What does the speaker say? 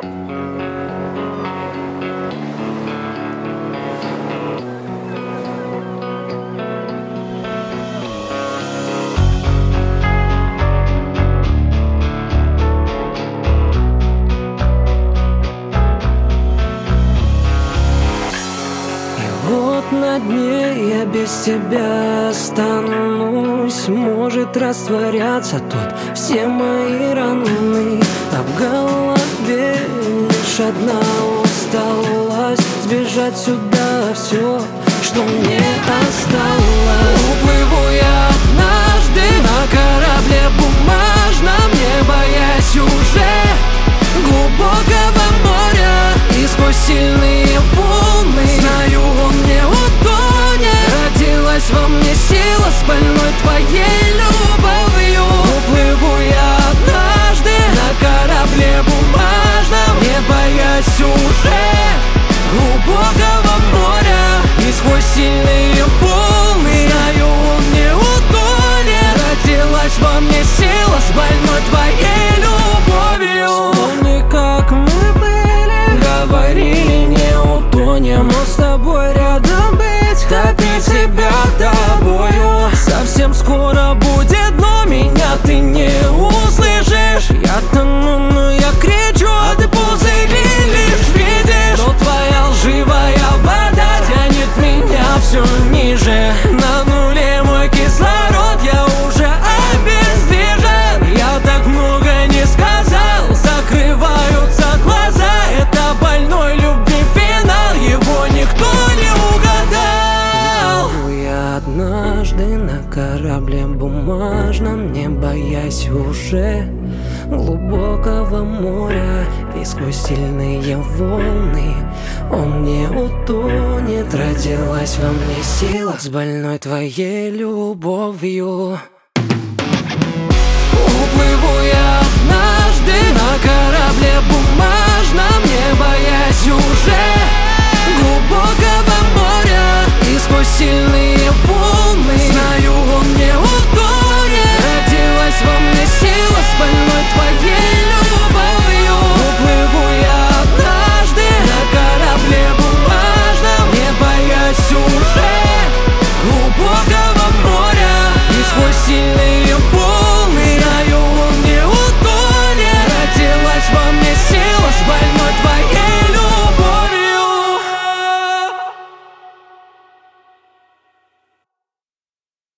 Вот на дне я без тебя останусь. Может растворяться тут все мои раны, а в голове лишь одна усталость. Сбежать сюда все, что мне осталось. Уплыву я однажды на корабле бумажном, не боясь уже глубокого моря. И сквозь сильные волны знаю, он не утонет. Родилась во мне сила с больной твоей любовью. Уплыву я однажды на корабле бумажном, не боясь уже глубокого моря. И сквозь сильные волны знаю, он не утонет. Родилась во мне сила с больной твоей любовью. Вспомни, как мы были, говорили, не утонем. Но с тобой рядом быть, топить себя тобою. Совсем скоро будет, но меня ты не услышишь. Я тону, но я кричу, а ты пузыри лишь видишь. Но твоя лживая вода тянет меня все ниже. На нуле мой кислород, я уже обездвижен. Я так много не сказал, закрываются глаза. Это больной любви финал, его никто не угадал. Я однажды на корабле бумажном, не боясь уже глубокого моря. И сквозь сильные волны он не утонет. Родилась во мне сила с больной твоей любовью.